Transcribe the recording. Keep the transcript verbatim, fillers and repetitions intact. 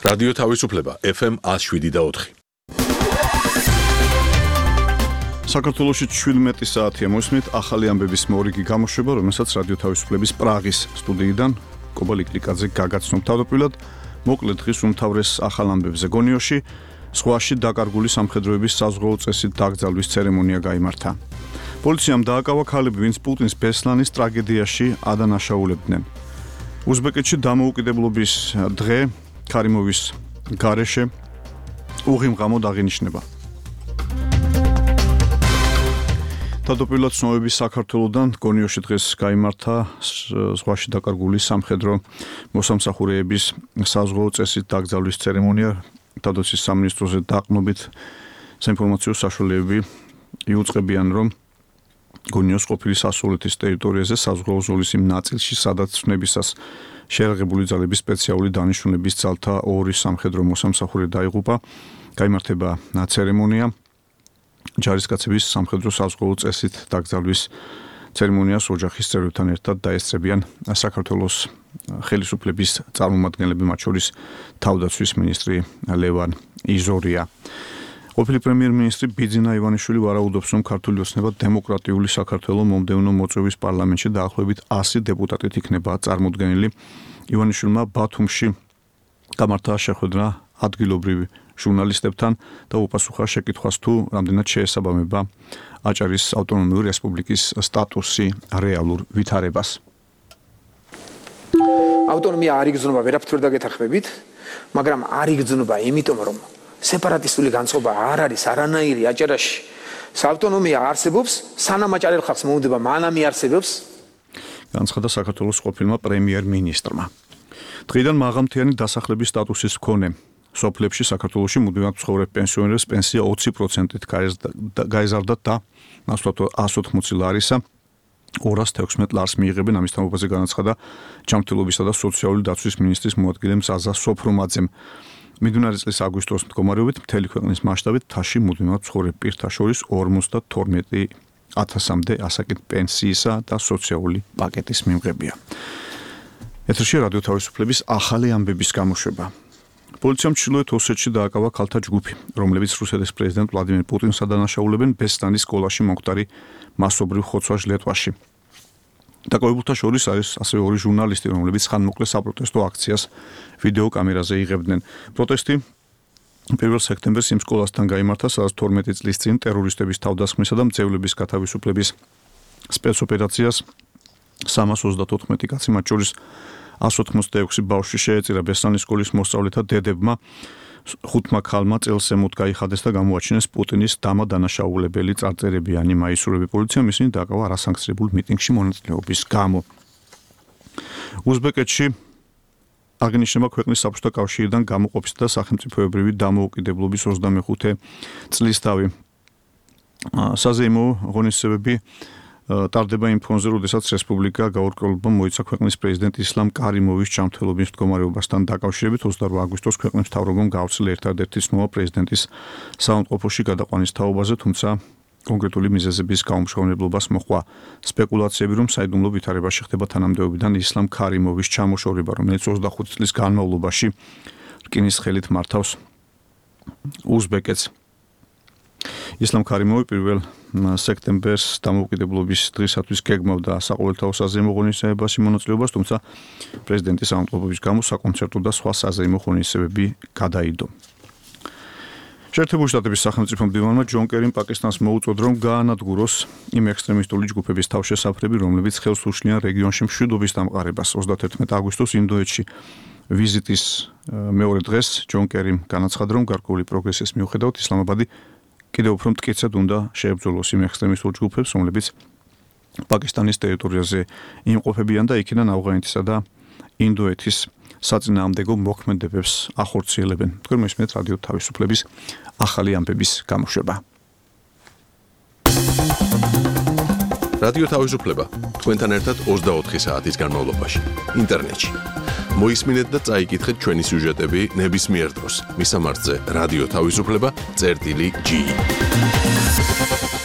რადიო თავისუფლება ეფ ემ one oh seven და four. საქართველოში შვიდმეტი საათია მოსმით ახალი ამბების მორიგი გამოშვება, რომელსაც რადიო თავისუფლების პრაღის სტუდიიდან კობა ლიკლიკაძე გაგაცნობ თავდაპირველად. მოკლედ დღის უმთავრეს ახალ ამბებზე გონიოში ზღვაში დაკარგული სამხედროების საზღვაო წესით დაკრძალვის ცერემონია გაიმართა. პოლიციამ დააკავა ქალები, ვინც პუტინის ბესლანის ტრაგედიაში ადანაშაულებდნენ. უზბეკეთში დამოუკიდებლობის დღე ქარიმოვის გარეშე უღიმღამოდ აღინიშნება. თავდაპირველად ცნობების საქართველოდან გონიოში დღეს გაიმართა ზღვაში დაკარგული სამხედრო მოსამსახურეების საზღვაო წესით დაკრძალვის ცერემონია. თავდაცვის სამინისტროზე დაყრდნობით საინფორმაციო საშუალებები იუწყებიან, რომ გონიოს ყოფილი სასწავლეთის ტერიტორიაზე საზღვაო ზოლის იმ ნაწილში, სადაც ცნებისას შეერაღებული ძალების სპეციალური დანიშნულების ძალთა ორი სამხედრო მოსამსახურე დაიღუპა. გაიმართება ცერემონია. ჯარისკაცების სამხედრო საზღვაო წესით დაკრძალვის ცერემონიას ოჯახის წევრებთან ერთად დაესწრებიან საქართველოს ხელისუფლების წარმომადგენლები, მათ შორის თავდაცვის მინისტრი ლევან იზორია. ყოფილი პრემიერ-მინისტრი ბიძინა ივანიშვილი ვარაუდობს, რომ ქართული ოცნება დემოკრატიული საქართველო მომდევნო მოწვევის პარლამენტში დაახლოებით one hundred დეპუტატით იქნება წარმოდგენილი. ივანიშვილმა ბათუმში გამართა შეხვედრა ადგილობრივ ჟურნალისტებთან და უპასუხა შეკითხვას, თუ რამდენად შეესაბამება აჭარის ავტონომიური რესპუბლიკის სტატუსი რეალურ ვითარებას. ავტონომია არ იგრძნობა ვერაფერ დაგეთანხმებით, მაგრამ არ იგრძნობა იმიტომ, რომ სეპარატისტული განწყობა არ არის არანაირი აჭარაში. ავტონომია არსებობს, სანამ აჭარელ ხალხს მოუნდება, მანამ იარსებობს. განცხადა საქართველოს ყოფილმა პრემიერ-მინისტრმა. დღიდან მაღალმთიანი დასახლების სტატუსის მქონე სოფლებში საქართველოში მუდმივად მცხოვრებ პენსიონერებს პენსია twenty percent-ით გაეზარდა და ნაცვლად one hundred eighty ლარისა two hundred sixteen ლარს მიიღებენ. ამის თანხმობაზე განაცხადა ჯანმრთელობისა და სოციალური დაცვის მინისტრის მოადგილე მზაზა სოფრომაძემ. მიმდინარე წლის აგვისტოს მდგომარეობით მთელი ქვეყნის მასშტაბით მთაში მუდმივად მცხოვრებ პირთა შორის fifty-two ათასამდე ასაკით პენსიისა და სოციალური პაკეტის მიმღებია. ეთერში რადიო თავისუფლების ახალი ამბების გამოშვება. პოლიციამ ჩრდილოეთ ოსეთში დააკავა ქალთა ჯგუფი, რომლებიც რუსეთის პრეზიდენტ ვლადიმერ პუტინს ადანაშაულებენ ბესლანის სკოლაში მომხდარი მასობრივ ხოცვა-ჟლეტვაში. დაკავებულთა შორის არის ასევე ორი ჟურნალისტი, რომლებიც ხანმოკლე საპროტესტო აქციას ვიდეო კამერაზე იღებდნენ. პროტესტი პირველ სექტემბერს იმ სკოლასთან გაიმართა, სადაც twelve წლის წინ ტერორისტების თავდასხმისა და მძევლების გათავისუფლების სპეცოპერაციას three hundred thirty-four კაცი, მათ შორის one hundred eighty-six ბავშვი შეეწირა ბესლანის სკოლის მოსწავლეთა დედებმა. ხუთმა ქალმა წელს ზემოთ გაიხადეს და გამოაჩინეს პუტინის დამადანაშაულებელი წარწერებიანი მაისურები. პოლიციამ ისინი დააკავა არასანქციონებულ მიტინგში მონაწილეობის გამო. უზბეკეთში აღინიშნება ქვეყნის საბჭოთა კავშირიდან გამოყოფის და სახელმწიფოებრივი დამოუკიდებლობის ოცდამეხუთე წლისთავი. საზეიმო ღონისძიებები ტარდება იმ ფონზე, როდესაც რესპუბლიკა გაურკვევლობა მოიცა ქვეყნის პრეზიდენტ ისლამ კარიმოვის ჯანმრთელობის მდგომარეობასთან დაკავშირებით. twenty-eight აგვისტოს ქვეყნის მთავრობამ გავრცელა ერთადერთი ცნობა პრეზიდენტის საავადმყოფოში გადაყვანის თაობაზე, თუმცა კონკრეტული მიზეზების გაუმშრომლებლობას მოჰყვა სპეკულაციები, რომ საიდუმლო ვითარებაში ხდება თანამდებობიდან ისლამ კარიმოვის ჩამოშორება, რომელიც twenty-five წლის განმავლობაში რკინის ხელით მართავს უზბეკეთს. ისლამ კარიმოვი პირველ სექტემბერს დამოუკიდებლობის დღისათვის გეგმავდა საყოველთაო საზეიმო ღონისძიებაში მონაწილეობას, თუმცა პრეზიდენტის ავადმყოფობის გამო საკონცერტო და სხვა საზეიმო ღონისძიებები გადაიდო. შეერთებული შტატების სახელმწიფო მდივანმა ჯონ კერიმ პაკისტანს მოუწოდა, რომ გაანადგუროს იმ ექსტრემისტული ჯგუფების თავშესაფრები, რომლებიც ხელს უშლიან რეგიონში მშვიდობის დამყარებას. thirty-one აგვისტოს ინდოეთში ვიზიტის მეორე დღეს ჯონ კერიმ განაცხადა, რომ გარკვეული პროგრესის მიუხედავად ისლამაბადი კიდევ უფრო მტკიცედ უნდა შეებრძოლოს იმ ექსტრემისტულ ჯგუფებს, რომლებიც პაკისტანის ტერიტორიაზე იმყოფებიან და იქიდან ავღანეთისა და ინდოეთის საწინააღმდეგო მოქმედებებს ახორციელებენ. თქვენ მისმენთ რადიო თავისუფლების ახალი ამბების გამოშვება. რადიო თავისუფლება თქვენთან ერთად twenty-four საათის განმავლობაში ინტერნეტში. მოისმინეთ და წაიკითხეთ ჩვენი სიუჟეტები ნებისმიერ დროს. მისამართზე რადიო თავისუფლება წერტილი ჯი.